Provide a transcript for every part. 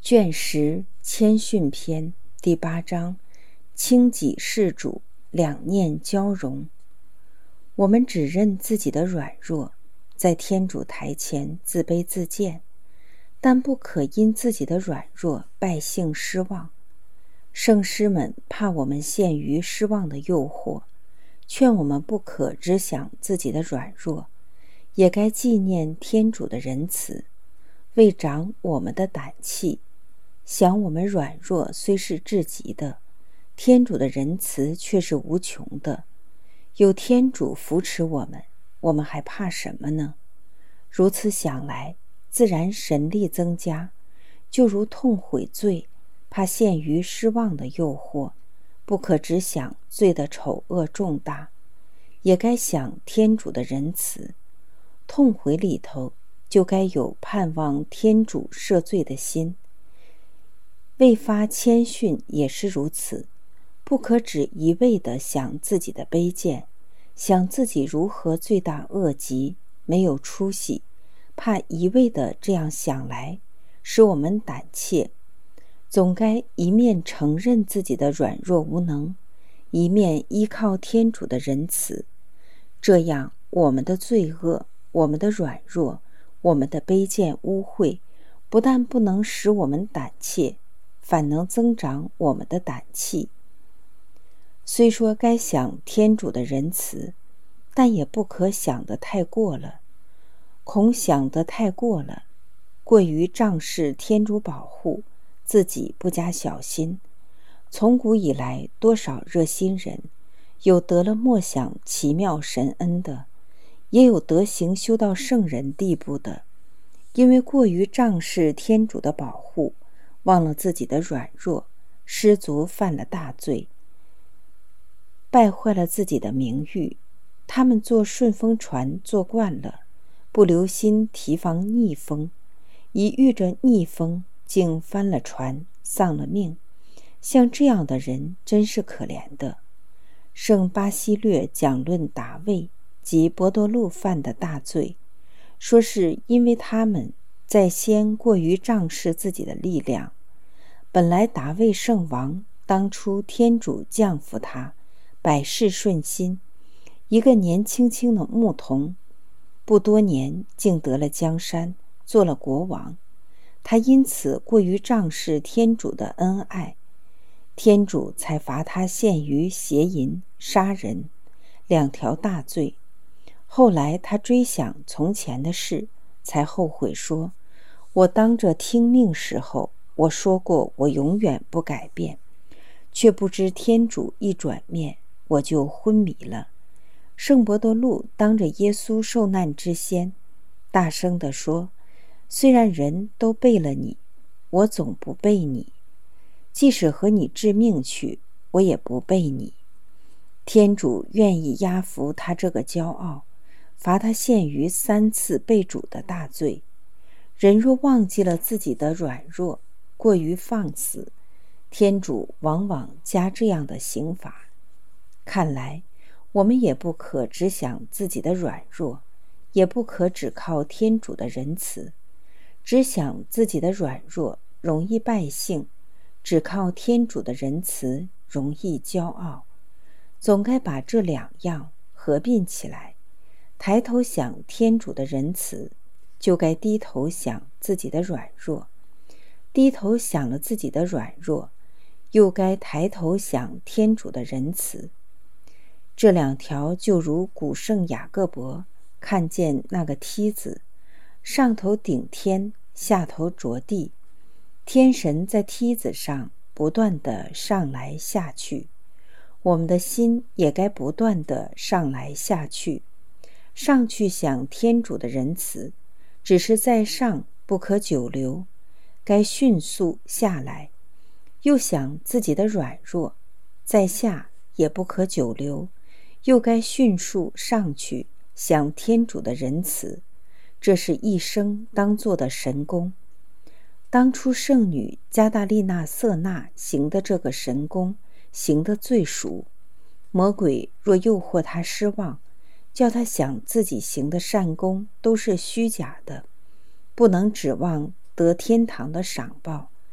卷10谦逊篇第8章，轻己事主，两念交融。我们只认自己的软弱，在天主台前自卑自贱，但不可因自己的软弱败兴失望。圣师们怕我们陷于失望的诱惑，劝我们不可只想自己的软弱，也该纪念天主的仁慈，为长我们的胆气。想我们软弱虽是至极的，天主的仁慈却是无穷的。有天主扶持我们，我们还怕什么呢？如此想来，自然神力增加，就如痛悔罪，怕陷于失望的诱惑，不可只想罪的丑恶重大，也该想天主的仁慈。痛悔里头就该有盼望天主赦罪的心。为发谦逊也是如此，不可只一味地想自己的卑贱，想自己如何罪大恶极，没有出息，怕一味地这样想来，使我们胆怯。总该一面承认自己的软弱无能，一面依靠天主的仁慈。这样，我们的罪恶，我们的软弱，我们的卑贱污秽，不但不能使我们胆怯，反能增长我们的胆气。虽说该想天主的仁慈，但也不可想得太过了，恐想得太过了，过于仗势天主保护，自己不加小心。从古以来，多少热心人，有得了默想奇妙神恩的，也有德行修到圣人地步的，因为过于仗势天主的保护，忘了自己的软弱，失足犯了大罪，败坏了自己的名誉。他们坐顺风船坐惯了，不留心提防逆风，一遇着逆风，竟翻了船，丧了命。像这样的人真是可怜的。圣巴西略讲论达味及伯多禄犯的大罪，说是因为他们在先过于仗势自己的力量。本来达味圣王当初天主降福他，百事顺心，一个年轻轻的牧童，不多年竟得了江山，做了国王。他因此过于仗势天主的恩爱，天主才罚他陷于邪淫、杀人2条大罪。后来他追想从前的事，才后悔说，我当着听命时候，我说过我永远不改变，却不知天主一转面，我就昏迷了。圣伯多禄当着耶稣受难之先，大声地说，虽然人都背了你，我总不背你，即使和你致命去，我也不背你。天主愿意压服他这个骄傲，罚他陷于3次背主的大罪。人若忘记了自己的软弱，过于放肆，天主往往加这样的刑罚。看来我们也不可只想自己的软弱，也不可只靠天主的仁慈。只想自己的软弱容易败兴，只靠天主的仁慈容易骄傲。总该把这2样合并起来，抬头想天主的仁慈，就该低头想自己的软弱；低头想了自己的软弱，又该抬头想天主的仁慈。这2条就如古圣雅各伯看见那个梯子，上头顶天，下头着地，天神在梯子上不断地上来下去，我们的心也该不断地上来下去。上去想天主的仁慈，只是在上不可久留，该迅速下来；又想自己的软弱，在下也不可久留，又该迅速上去想天主的仁慈。这是一生当做的神功。当初圣女加大利纳瑟纳行的这个神功，行得最熟。魔鬼若诱惑他失望，叫他想自己行的善功都是虚假的，不能指望得天堂的赏报，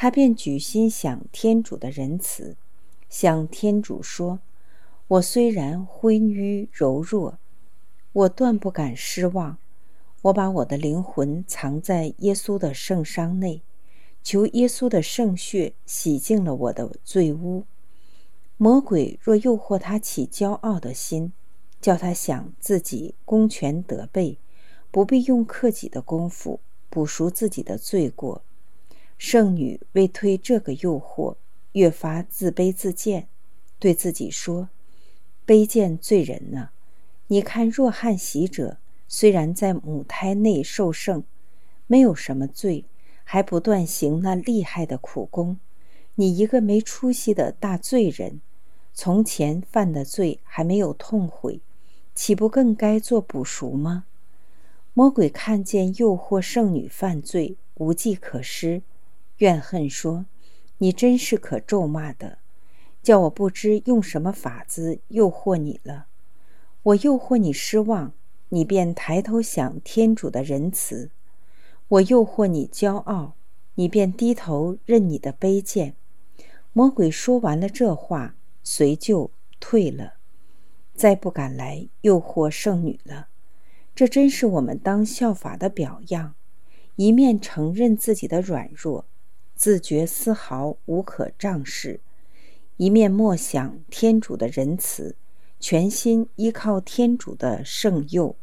他便举心想天主的仁慈，向天主说：我虽然昏愚柔弱，我断不敢失望。我把我的灵魂藏在耶稣的圣伤内，求耶稣的圣血洗净了我的罪污。魔鬼若诱惑他起骄傲的心，叫他想自己功权得备，不必用克己的功夫补赎自己的罪过，圣女为推这个诱惑，越发自卑自贱，对自己说：卑贱罪人呢？你看若翰洗者，虽然在母胎内受圣，没有什么罪，还不断行那厉害的苦功。你一个没出息的大罪人，从前犯的罪还没有痛悔，岂不更该做补赎吗？魔鬼看见诱惑圣女犯罪，无计可施，怨恨说：你真是可咒骂的，叫我不知用什么法子诱惑你了。我诱惑你失望，你便抬头想天主的仁慈；我诱惑你骄傲，你便低头认你的卑贱。魔鬼说完了这话，随就退了，再不敢来诱惑圣女了。这真是我们当效法的表样，一面承认自己的软弱，自觉丝毫无可仗势，一面默想天主的仁慈，全心依靠天主的圣佑。